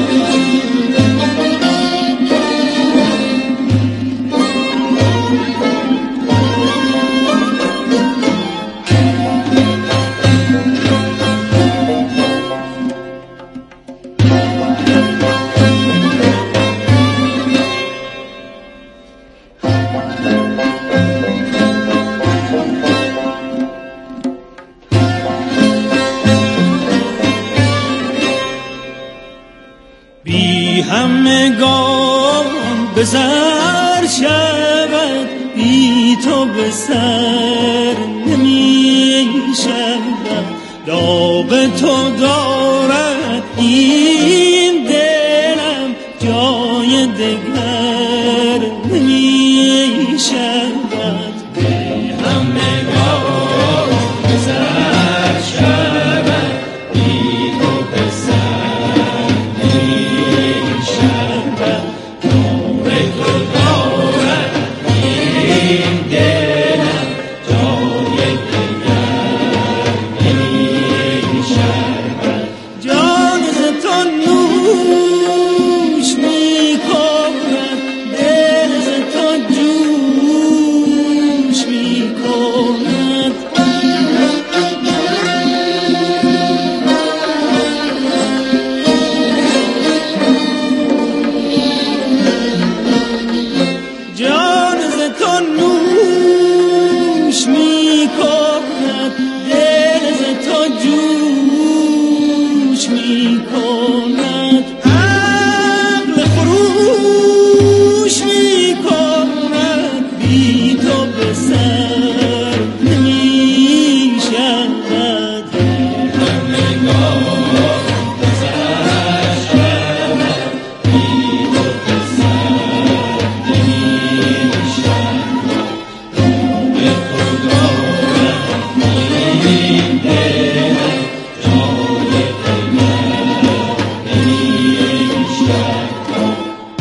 همگان به سر شود، بی تو به سر نمی شود. داغ تو دارد این دلم، جای دگر نمی شود. همگان به سر شود، بی تو به سر نمی شود. داغ تو دارد این دلم، جای دگر نمی شود. جان ز تو نوش می کند، دل ز تو جوش می کند. جان ز تو نوش می کند، دل ز تو جوش می کند. عقل خروش می کند، بی تو به سر نمی شود. همگان به سر شود، بی تو به سر نمی شود. داغ تو دارد این دلم، جای دگر نمی شود.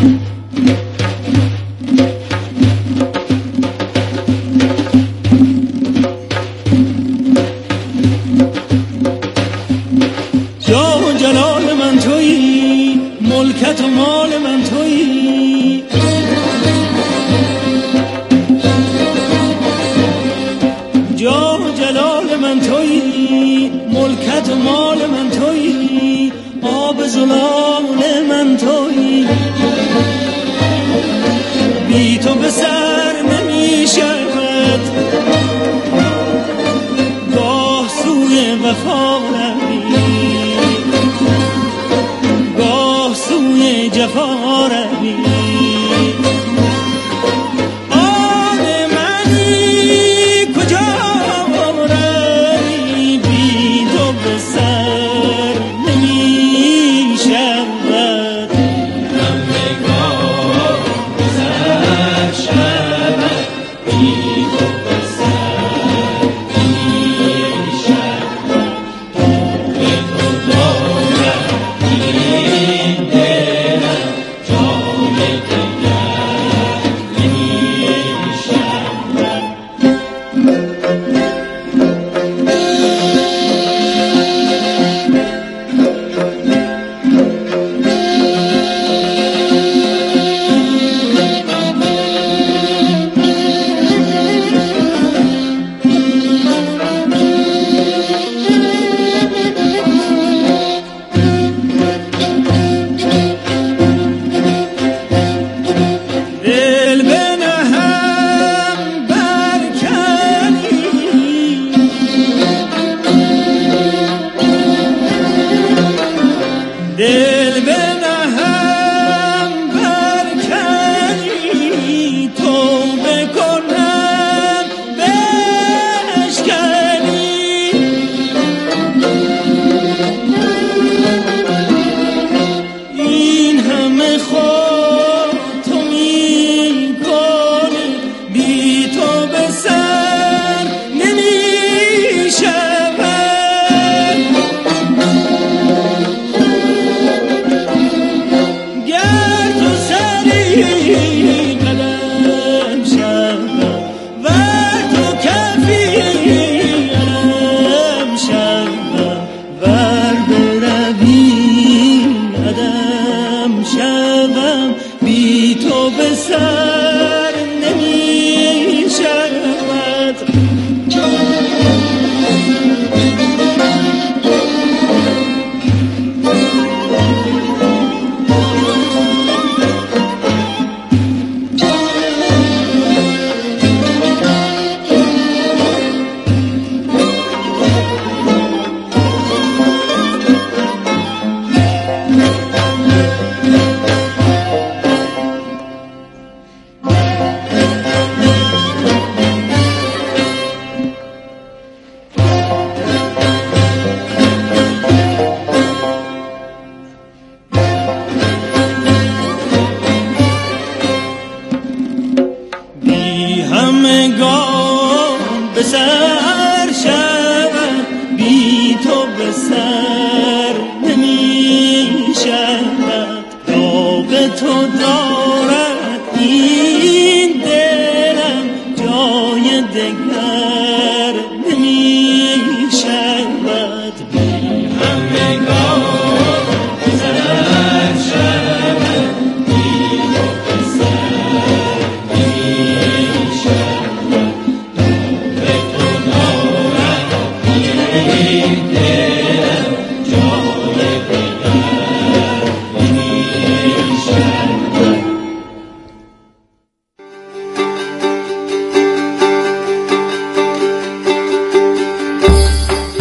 جاه و جلال من تویی، ملکت و مال من تویی. جاه و جلال من تویی، ملکت و مال من تویی. آب زلال من تویی، بی تو به سر نمی شود. گاه سوی وفا روی، گاه سوی جفا روی. آن منی کجا روی، بی تو به سر نمی شود. همگان به سر شود، بی تو به سر نمی شود. داغ تو دارد این دلم، جای دگر نمی شود. دل به نهم برکنی، دل به نهم برکنی. توبه کنم بشکنی. این همه خود تو می کنی، بی تو به سر نمی شود. گر تو سری قدم شود، ور تو کفی علم شود، ور بروی قدم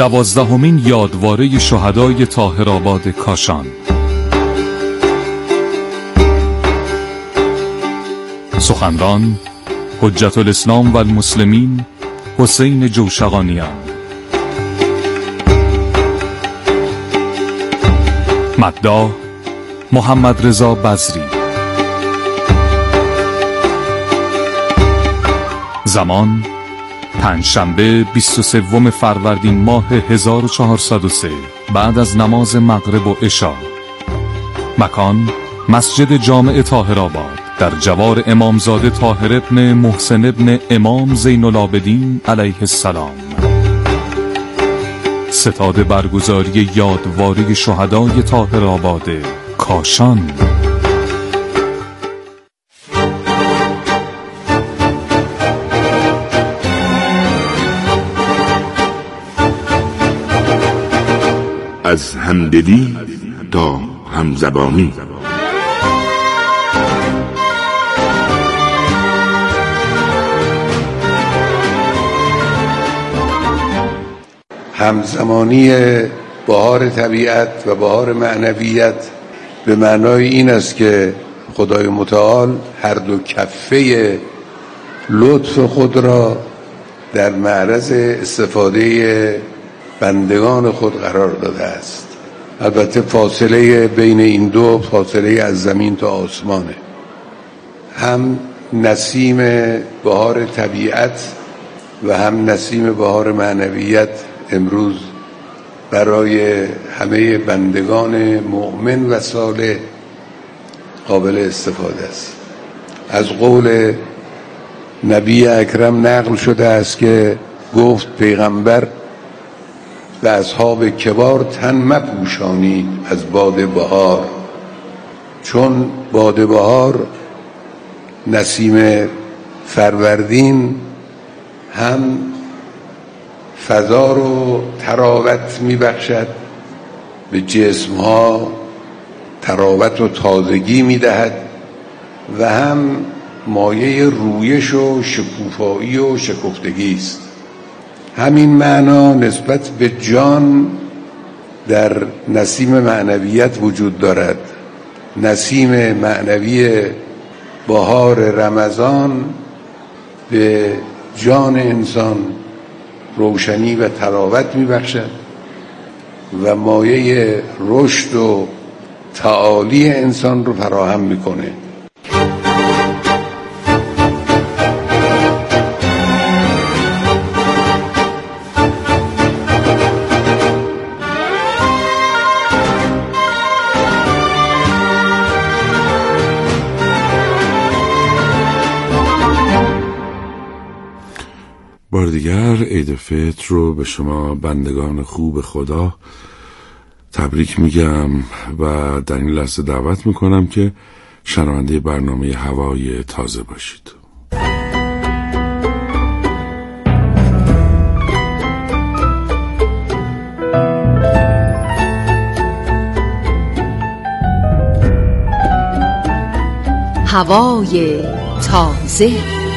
12مین یادواره شهدای طاهرآباد کاشان. سخنران حجت الاسلام و المسلمین حسین جوشقانیان. مداح محمد رضا بزری. زمان پنجشنبه 23 فروردین ماه 1403 بعد از نماز مغرب و عشا. مکان مسجد جامع طاهرآباد در جوار امامزاده طاهر ابن محسن ابن امام زین العابدین علیه السلام. ستاد برگزاری یادواره شهدای طاهرآباد کاشان. از همدلی تا همزبانی. همزمانی بهار طبیعت و بهار معنویت به معنای این است که خدای متعال هر دو کفه لطف خود را در معرض استفاده بندگان خود قرار داده است. البته فاصله بین این دو فاصله از زمین تا آسمانه. هم نسیم بهار طبیعت و هم نسیم بهار معنویت امروز برای همه بندگان مؤمن و صالح قابل استفاده است. از قول نبی اکرم نقل شده است که گفت پیغمبر و اصحاب کبار تن مپوشانید از باد بهار، چون باد بهار نسیم فروردین هم فضا رو تراوت میبخشد، به جسمها تراوت و تازگی میدهد و هم مایه رویش و شکوفایی و شکفتگی است. همین معنا نسبت به جان در نسیم معنویت وجود دارد. نسیم معنوی بهار رمضان به جان انسان روشنی و تراوت میبخشد و مایه رشد و تعالی انسان رو فراهم میکنه. بار دیگر عید فطر رو به شما بندگان خوب خدا تبریک میگم و در این لحظه دعوت میکنم که شنونده برنامه هوای تازه باشید. هوای تازه.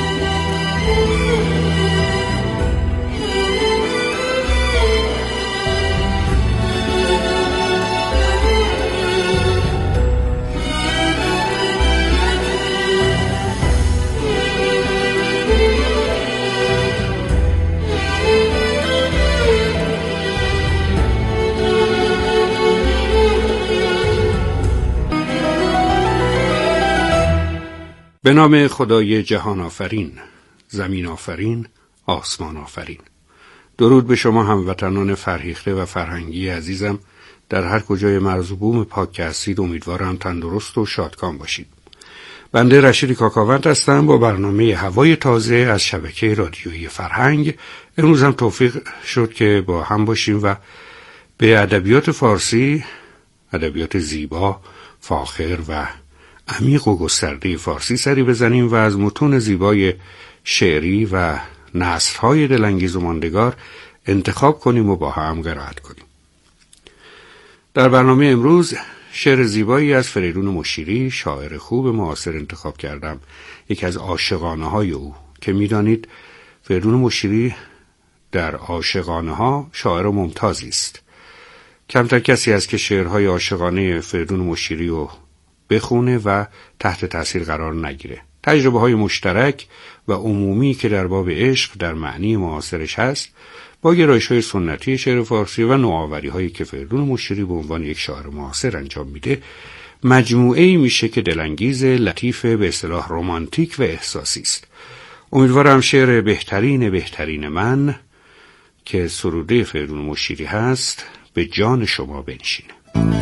به نام خدای جهان آفرین، زمین آفرین، آسمان آفرین. درود به شما هموطنان فرهیخته و فرهنگی عزیزم در هر کجای مرز و بوم پاک که هستید. امیدوارم تندرست و شادکام باشید. بنده رشید کاکاوند هستم با برنامه هوای تازه از شبکه رادیویی فرهنگ. امروز هم توفیق شد که با هم باشیم و به ادبیات فارسی، ادبیات زیبا، فاخر و عمیق و گسترده فارسی سری بزنیم و از متون زیبای شعری و نثرهای دلانگیز و ماندگار انتخاب کنیم و با هم قرائت کنیم. در برنامه امروز شعر زیبایی از فریدون مشیری، شاعر خوب معاصر، انتخاب کردم. یکی از عاشقانه‌های او که می‌دانید فریدون مشیری در عاشقانه ها شاعر ممتازی است. کمتر کسی است که شعرهای عاشقانه فریدون مشیری رو بخونه و تحت تاثیر قرار نگیره. تجربه‌های مشترک و عمومی که در باب عشق در معنی معاصرش هست با گرایش‌های سنتی شعر فارسی و نوآوری‌هایی که فریدون مشیری به عنوان یک شاعر معاصر انجام میده، مجموعه‌ای میشه که دلانگیز، لطیف، به اصطلاح رمانتیک و احساسی است. امیدوارم شعر بهترین من که سروده فریدون مشیری هست به جان شما بنشینه.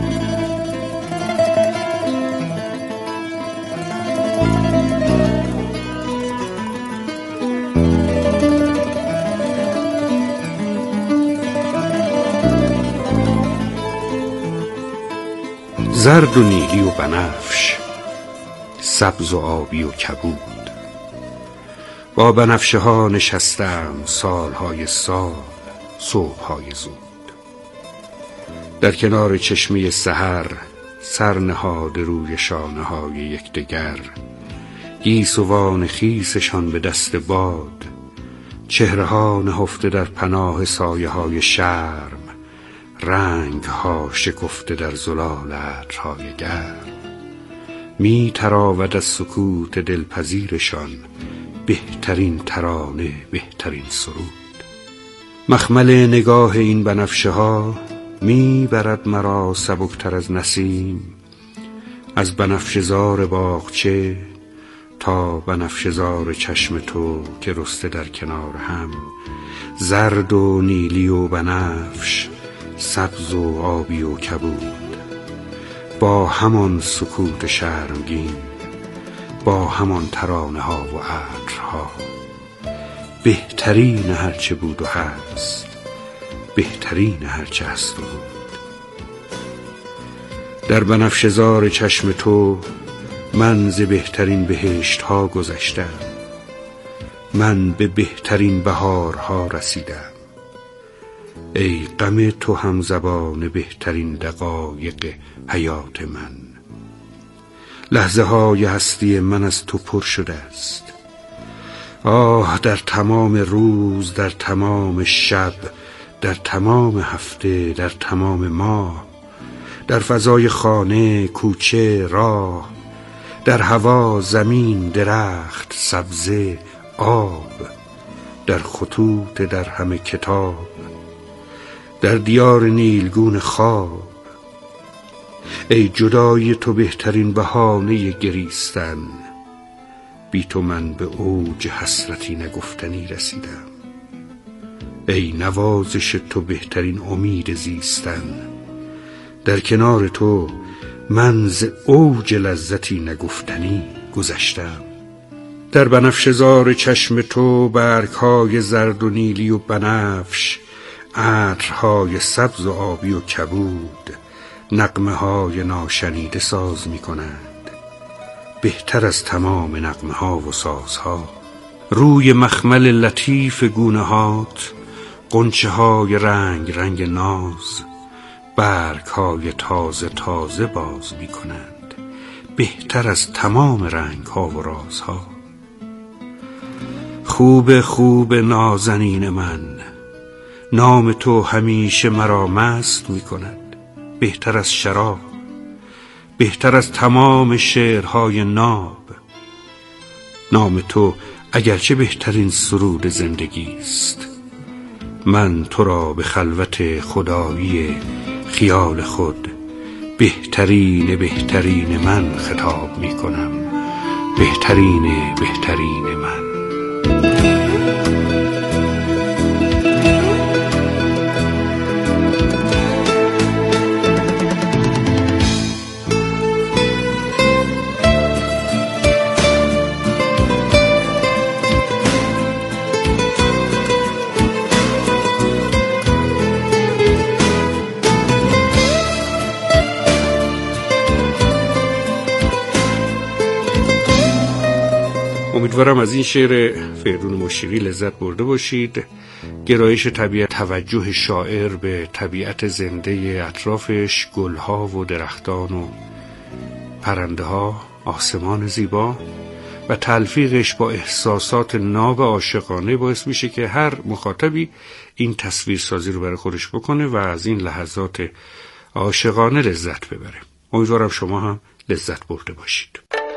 زرد و نیلی و بنفش، سبز و آبی و کبود، با بنفشه ها نشستم سالهای سال، صبحهای زود. در کنار چشمه سحر سر نهاده روی شانه های یکدیگر، گیسوان خیسشان به دست باد، چهره ها نهفته در پناه سایه های شرم، رنگ ها شکفته در زلال عطرهای گرم. می تراود از سکوت دلپذیرشان بهترین ترانه، بهترین سرود. مخمل نگاه این بنفشه ها می برد مرا سبکتر از نسیم، از بنفشه زار باغچه تا بنفشه زار چشم تو که رسته در کنار هم. زرد و نیلی و بنفش، سبز و آبی و کبود، با همان سکوت شرمگین، با همان ترانه ها و عطرها، بهترین هرچه بود و هست، بهترین هرچه هست و بود. در بنفشه زار چشم تو من ز بهترین بهشت ها گذشتم، من به بهترین بهارها رسیدم. ای غم تو هم زبان بهترین دقایق حیات من. لحظه های هستی من از تو پر شده است. آه در تمام روز، در تمام شب، در تمام هفته، در تمام ماه، در فضای خانه، کوچه، راه، در هوا، زمین، درخت، سبزه، آب، در خطوط، در همه کتاب، در دیار نیلگون خواب. ای جدایی تو بهترین بهانه گریستن، بی تو من به اوج حسرتی نگفتنی رسیدم. ای نوازش تو بهترین امید زیستن، در کنار تو من ز اوج لذتی نگفتنی گذشتم. در بنفشه زار چشم تو برگ‌های زرد و نیلی و بنفش، عطرهای سبز و آبی و کبود، نغمه‌های ناشنیده ساز می‌کنند، بهتر از تمام نغمه‌ها و سازها. روی مخمل لطیف گونه‌هات غنچه‌های رنگ رنگ ناز، برگ‌های تازه تازه باز می‌کنند، بهتر از تمام رنگ‌ها و رازها. خوب خوب نازنین من، نام تو همیشه مرا مست می‌کند، بهتر از شراب، بهتر از تمام شعرهای ناب. نام تو اگرچه بهترین سرود زندگی است، من تو را به خلوت خدایی خیال خود بهترین من خطاب می کنم، بهترین من. امیدوارم از این شعر فریدون مشیری لذت برده باشید. گرایش طبیعت، توجه شاعر به طبیعت زنده اطرافش، گلها و درختان و پرنده ها، آسمان زیبا و تلفیقش با احساسات ناب عاشقانه باعث میشه که هر مخاطبی این تصویرسازی رو برای خودش بکنه و از این لحظات عاشقانه لذت ببره. امیدوارم شما هم لذت برده باشید.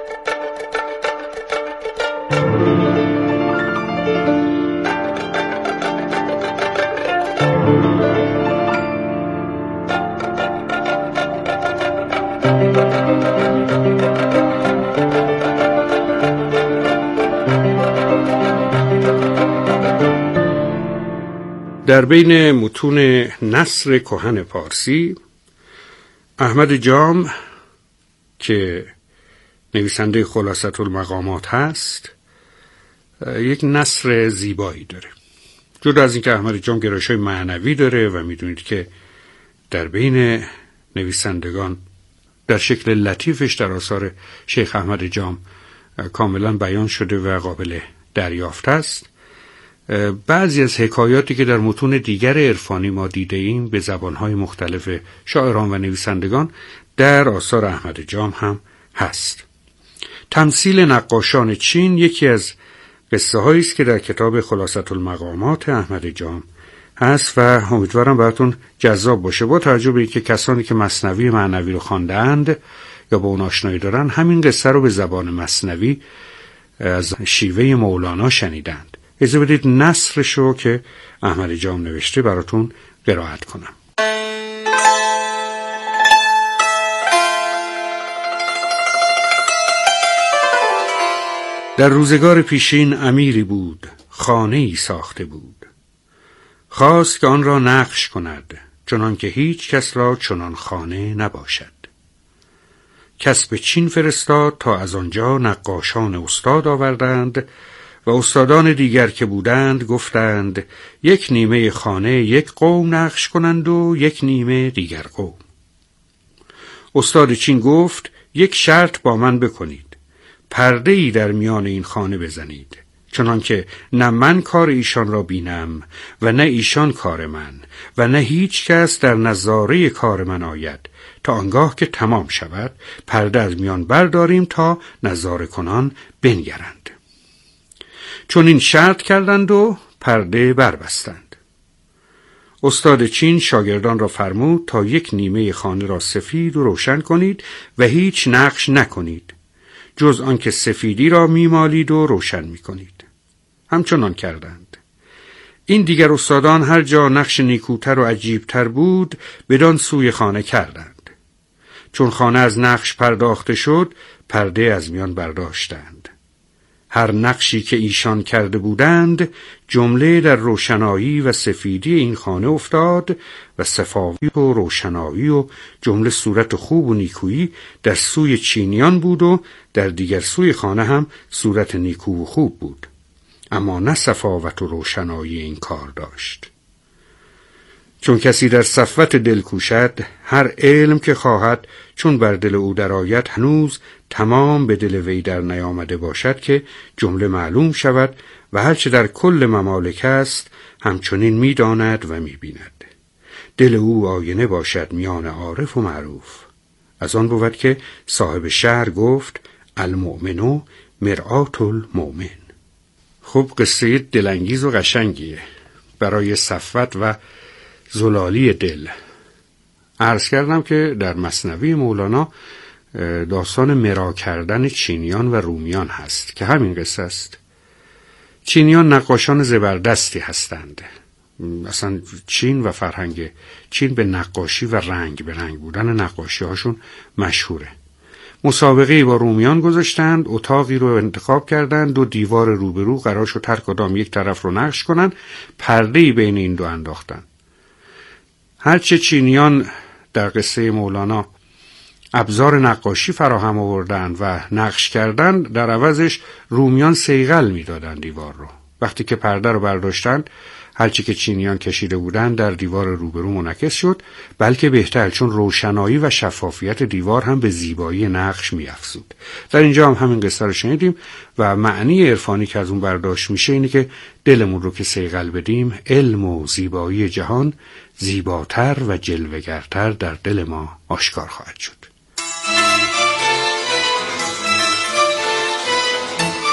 در بین متون نثر کهن پارسی، احمد جام که نویسنده خلاصة المقامات هست یک نثر زیبایی داره. جدا از اینکه احمد جام گرایش‌های معنوی داره و میدونید که در بین نویسندگان در شکل لطیفش در آثار شیخ احمد جام کاملا بیان شده و قابل دریافت است، بعضی از حکایاتی که در متون دیگر عرفانی ما دیده ایم به زبانهای مختلف شاعران و نویسندگان در آثار احمد جام هم هست. تمثیل نقاشان چین یکی از قصه هایی است که در کتاب خلاصة المقامات احمد جام هست و امیدوارم براتون جذاب باشه، با توجه به اینکه کسانی که مثنوی معنوی رو خواندند یا با اون آشنایی دارن همین قصه رو به زبان مثنوی از شیوه مولانا شنیدند. اجازه بدید نثرش رو که احمد جام نوشته براتون قرائت کنم. در روزگار پیشین امیری بود، خانه‌ای ساخته بود. خواست که آن را نقش کند، چنان که هیچ کس را چنان خانه نباشد. کس به چین فرستاد تا از آنجا نقاشان استاد آوردند و استادان دیگر که بودند گفتند یک نیمه خانه یک قوم نقش کنند و یک نیمه دیگر قوم. استاد چین گفت یک شرط با من بکنید، پرده‌ای در میان این خانه بزنید، چنانکه نه من کار ایشان را بینم و نه ایشان کار من و نه هیچ کس در نظاره کار من آید، تا آنگاه که تمام شود پرده از میان برداریم تا نظاره کنان بنگرند. چون این شرط کردند و پرده بربستند. استاد چین شاگردان را فرمود تا یک نیمه خانه را سفید و روشن کنید و هیچ نقش نکنید، جز آنکه سفیدی را میمالید و روشن میکنید. همچنان کردند. این دیگر استادان هر جا نقش نیکوتر و عجیبتر بود بدان سوی خانه کردند. چون خانه از نقش پرداخته شد پرده از میان برداشتند. هر نقشی که ایشان کرده بودند جمله در روشنایی و سفیدی این خانه افتاد و صفاوی و روشنایی و جمله صورت خوب و نیکویی در سوی چینیان بود و در دیگر سوی خانه هم صورت نیکو و خوب بود، اما نه صفاوت و روشنایی این کار داشت. چون کسی در صفوت دل کوشد، هر علم که خواهد چون بر دل او درآید هنوز تمام به دل وی در نیامده باشد که جمله معلوم شود و هرچه در کل ممالک است همچنین می‌داند و می‌بیند. دل او آینه باشد میان عارف و معروف. از آن بود که صاحب شعر گفت المؤمن مرآة المؤمن. خب قصه دلانگیز و قشنگیه برای صفوت و زلالی دل. عرض کردم که در مثنوی مولانا داستان مرا کردن چینیان و رومیان هست که همین قصه است. چینیان نقاشان زبردستی هستند. اصلا چین و فرهنگ چین به نقاشی و رنگ به رنگ بودن نقاشی هاشون مشهوره. مسابقه با رومیان گذاشتند، اتاقی رو انتخاب کردند، دو دیوار روبرو قرار شد هر کدام یک طرف رو نقش کنند، پرده‌ای بین این دو انداختند. هرچه چینیان در قصه مولانا ابزار نقاشی فراهم آوردند و نقش کردند، در عوضش رومیان صیقل میدادند دیوار رو. وقتی که پرده رو برداشتند، هرچی که چینیان کشیده بودند در دیوار روبرو منعکس شد، بلکه بهتر، چون روشنایی و شفافیت دیوار هم به زیبایی نقش می‌افزود. در اینجا هم همین قصه رو شنیدیم و معنی عرفانی که از اون برداشت میشه اینه که دلمون رو که صیقل بدیم، علم و زیبایی جهان زیباتر و جلوه‌گرتر در دل ما آشکار خواهد شد.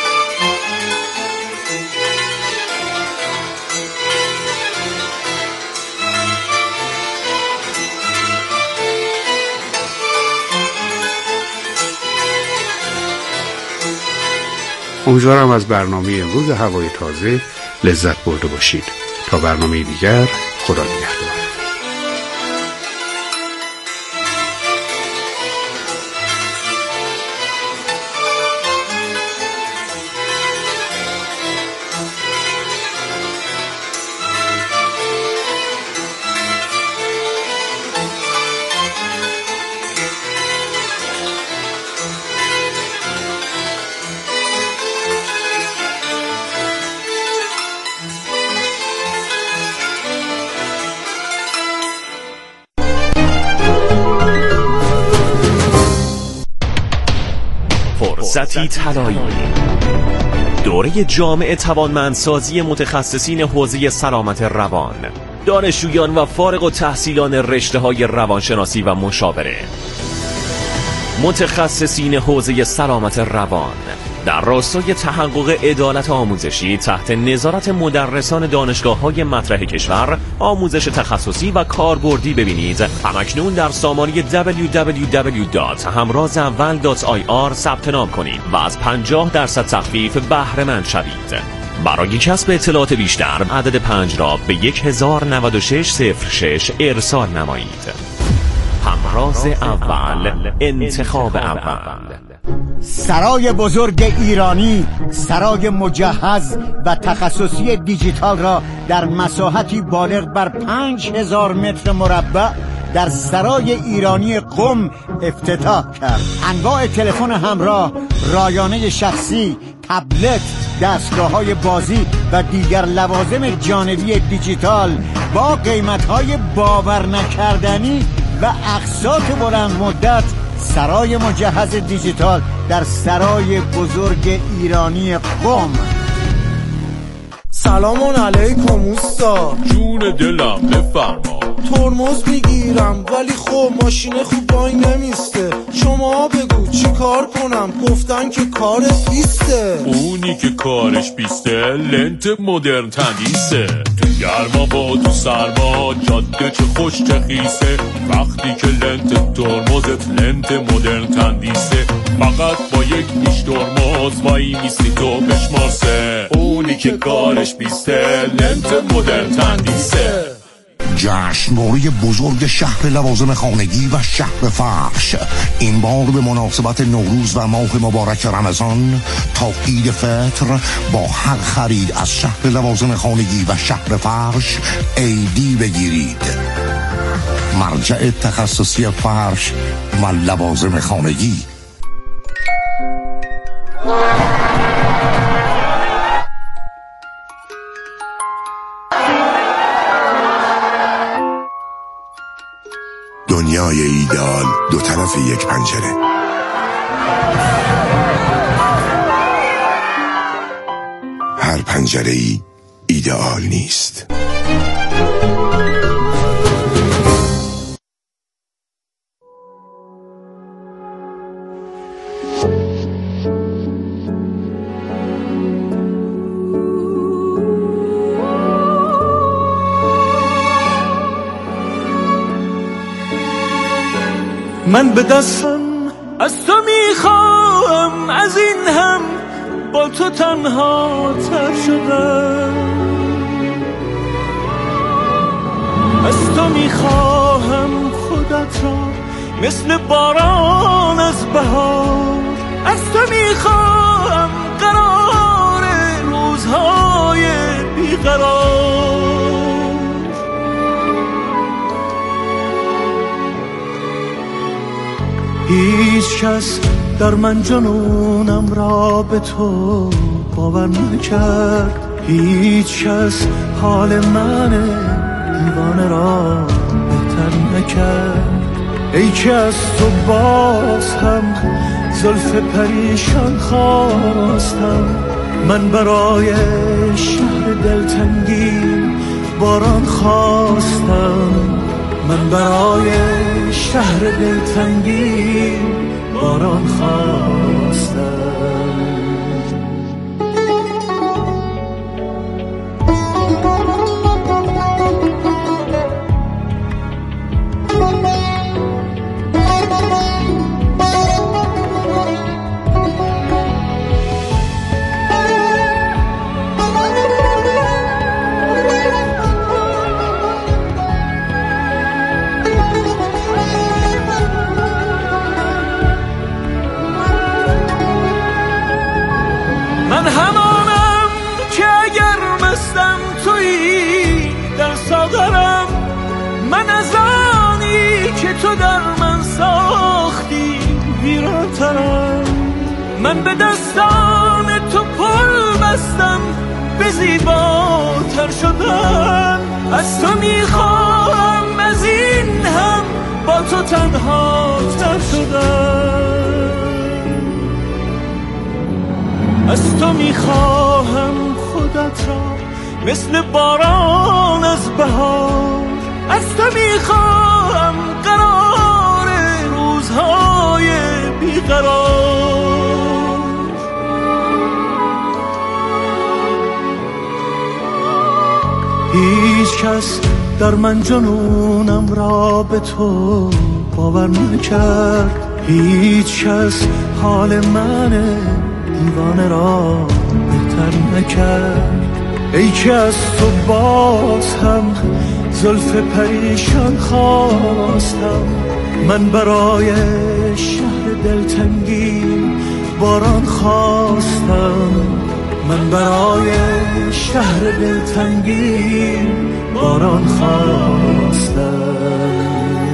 امیدوارم از برنامه امروز هوای تازه لذت برده باشید. تا برنامه دیگر، خدا نگهدار. فرصتی طلایی، دوره جامع توانمندسازی متخصصین حوزه سلامت روان، دانشجویان و فارغ التحصیلان رشته‌های روانشناسی و مشاوره، متخصصین حوزه سلامت روان در راستای تحقق عدالت آموزشی تحت نظارت مدرسان دانشگاه‌های مطرح کشور. آموزش تخصصی و کاربردی ببینید همکنون در سامانه www.hamrazaval.ir ثبت نام کنید و از 50% تخفیف بهره مند شوید. برای کسب اطلاعات بیشتر عدد 5 را به 109606 ارسال نمایید. همراز اول، انتخاب اول. سرای بزرگ ایرانی، سرای مجهز و تخصصی دیجیتال را در مساحتی بالغ بر 5000 متر مربع در سرای ایرانی قم افتتاح کرد. انواع تلفن همراه، رایانه شخصی، تبلت، دستگاه‌های بازی و دیگر لوازم جانبی دیجیتال با قیمت‌های باور نکردنی و اقساط بلند مدت. سرای مجهز دیجیتال در سرای بزرگ ایرانی قم. سلام علیکم اوستا. جون دلم بفرما. ترمز میگیرم ولی خب ماشین خوب وای نمیسته. شما بگو چی کار کنم؟ گفتن که کارت بیسته. اونی که کارش بیسته لنت مدرن تندیسه. تو گرما با تو سرما جاده چه خوش چه خیسه. وقتی که لنت ترمزت لنت مدرن تندیسه. فقط با یک نیش ترمز وای میستی تو بشمارسه. اونی که کارش بیسته لنت مدرن تندیسه. جشنواره بزرگ شهر لوازم خانگی و شهر فرش این بار به مناسبت نوروز و ماه مبارک رمضان تا عید فطر با هر خرید از شهر لوازم خانگی و شهر فرش ایدی بگیرید. مرجع تخصصی فرش و لوازم خانگی. دنیای ایدئال دو طرف یک پنجره. هر پنجره‌ای ایدئال نیست. من به دستم از تو میخواهم، از این هم با تو تنها تر شدم. از تو میخواهم خودت را مثل باران از بهار. از تو میخواهم قرار روزهای بیقرار. هیچ کس در من جنونم را به تو باور نکرد. هیچ کس حال من دیوانه را بهتر نکرد. ای که از تو باز هم زلف پریشان خواستم. من برای شهر دلتنگی باران خواستم. من برای شهر دلتنگی باران خواستم. ویرانترم. من به دستان تو پل بستم، به زیباتر شدن. از تو میخواهم از این هم با تو تنها تر شدن. از تو میخواهم خودت را مثل باران از بهار. از تو میخواهم قرار روزهای بیقرار. هیچ کس در من جنونم را به تو باور نکرد. هیچ کس حال من دیوانه را بهتر نکرد. ای که از تو باز هم زلف پریشان خواستم. من برای شهر دلتنگی باران خواستم. من برای شهر دلتنگی باران خواستم.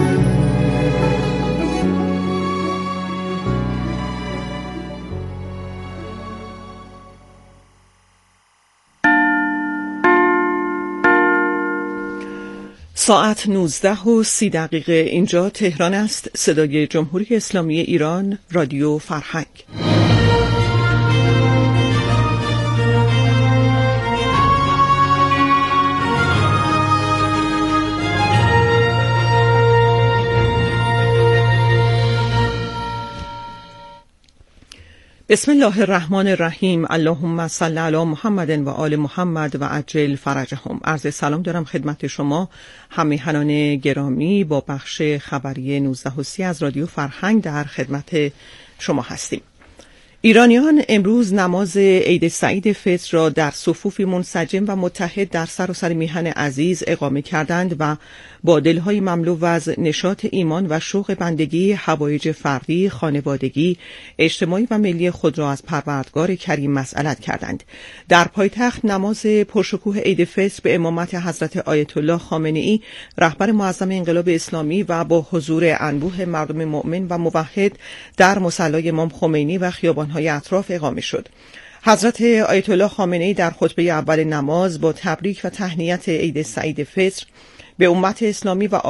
ساعت 19:30 اینجا تهران است. صدای جمهوری اسلامی ایران، رادیو فرهنگ. بسم الله الرحمن الرحیم. اللهم صل علی محمد و آل محمد و عجل فرجهم. عرض سلام دارم خدمت شما همیهنان گرامی. با بخش خبری 19:30 از رادیو فرهنگ در خدمت شما هستیم. ایرانیان امروز نماز عید سعید فطر را در صفوفی منسجم و متحد در سراسر میهن عزیز اقامه کردند و با دلهای مملو از نشاط ایمان و شوق بندگی حوایج فردی، خانوادگی، اجتماعی و ملی خود را از پروردگار کریم مسئلت کردند. در پایتخت نماز پرشکوه عید فطر به امامت حضرت آیت الله خامنه‌ای رهبر معظم انقلاب اسلامی و با حضور انبوه مردم مؤمن و موحد در مصلی امام خمینی و خیابان‌های اطراف اقامه شد. حضرت آیت الله خامنه‌ای در خطبه اول نماز با تبریک و تهنیت عید سعید فطر به امت اسلامی و